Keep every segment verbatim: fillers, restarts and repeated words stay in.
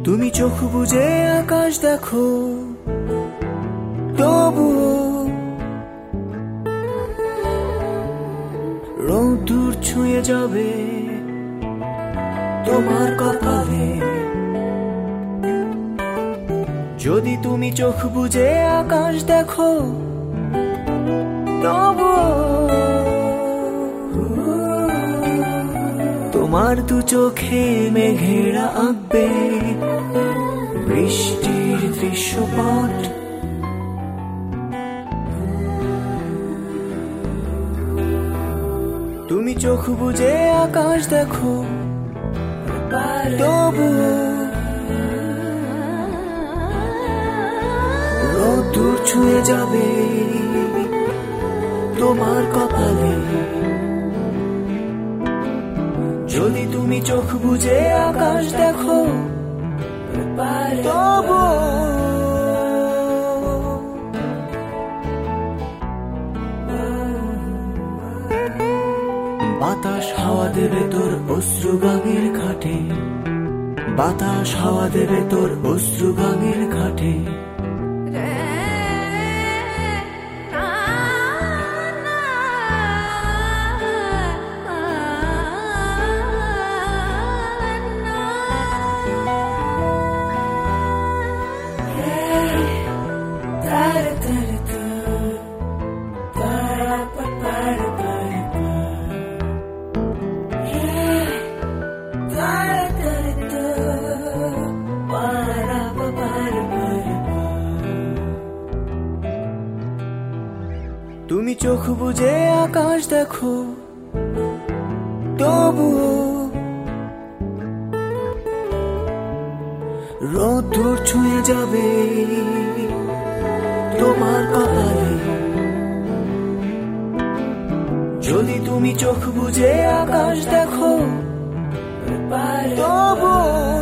তুমি চোখ বুজে আকাশ দেখো, তবুও রোদ্দুর ছুঁয়ে যাবে তোমার কপালে। যদি তুমি চোখ বুজে আকাশ দেখো, তবুও তোমার দু চোখে মেঘেরা আঁকবে বৃষ্টির দৃশ্যপট। তুমি চোখ বুজে আকাশ দেখো, তবুও রোদ্দুর ছুঁয়ে যাবে তোমার কপালে। যদি তুমি চোখ বুজে আকাশ দেখো, তবুও বাতাস হাওয়া দেবে তোর অশ্রু গানের ঘাটে, বাতাস হাওয়া দেবে তোর অশ্রু গানের ঘাটে। তুমি চোখ বুজে আকাশ দেখো, তবুও রোদ্দুর ছুঁয়ে যাবে তোমার কপালে। যদি তুমি চোখ বুজে আকাশ দেখো, তবুও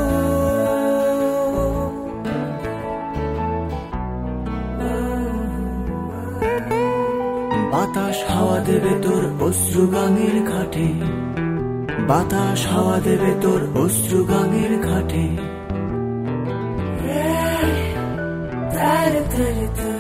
বাতাস হাওয়া দেবে তোর অশ্রু গানের ঘাটে, বাতাস হাওয়া দেবে তোর অশ্রু গানের ঘাটে।